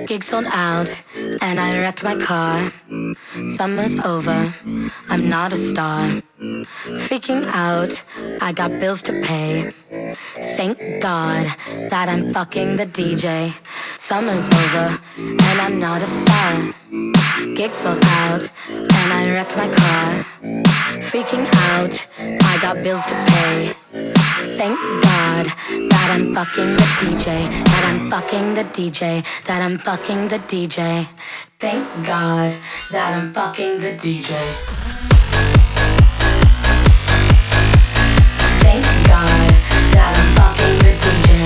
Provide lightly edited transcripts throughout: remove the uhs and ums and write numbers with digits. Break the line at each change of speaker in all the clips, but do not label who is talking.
Gig sold out, and I wrecked my car. Summer's over, I'm not a star. Freaking out, I got bills to pay. Thank God that I'm fucking the DJ. Summer's over, and I'm not a star. Gig sold out, and I wrecked my car. Freaking out, I got bills to pay. Thank God that I'm fucking the DJ, that I'm fucking the DJ, that I'm fucking the DJ. Thank God that I'm fucking the DJ. Thank God that I'm fucking the DJ.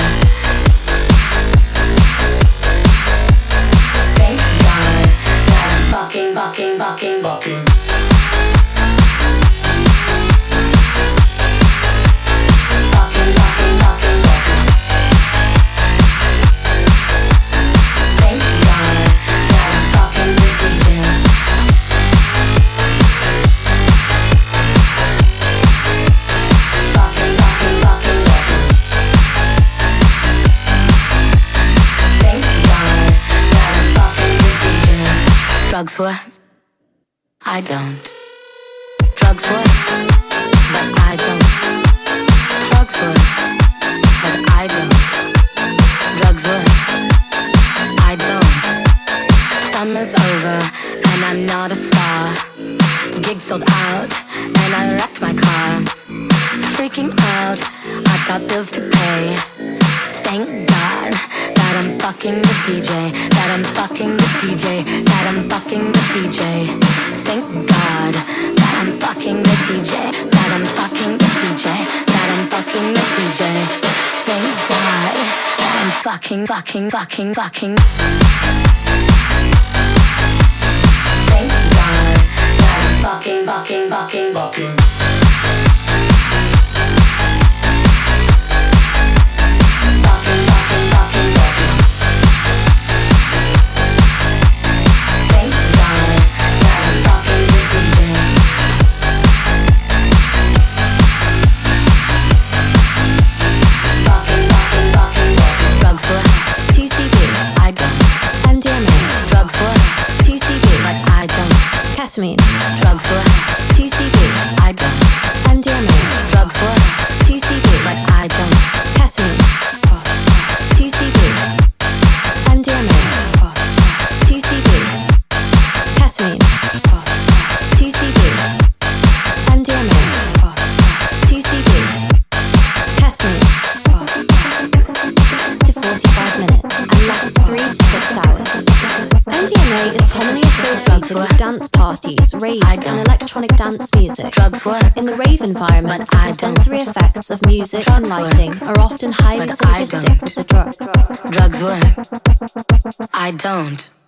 Thank God that I'm fucking. Drugs work, I don't. Drugs work, but I don't. Drugs work, but I don't. Drugs work, I don't. Summer's over, and I'm not a star. Gig sold out, and I wrecked my car. Freaking out, I've got bills to pay. Thank God that I'm fucking the DJ, that I'm fucking the DJ, that I'm fucking the DJ. Thank God that I'm fucking the DJ, that I'm fucking the DJ, that I'm fucking the DJ. Thank God that I'm fucking. Thank God that I'm fucking.
Ketamine.
Drugs work.
2CB.
I don't.
MDMA.
Drugs work.
2CB.
But I don't.
Ketamine. 2CB. MDMA. 2CB. Ketamine. 2CB. MDMA. 2CB. Ketamine. To 45 minutes and lasts 3 to 6 hours. MDMA is commonly associated with dance parties, raves, and electronic dance music.
Drugs work.
In the rave environment, the sensory effects of music and lighting are often highly synergistic with the drug.
Drugs work. I don't.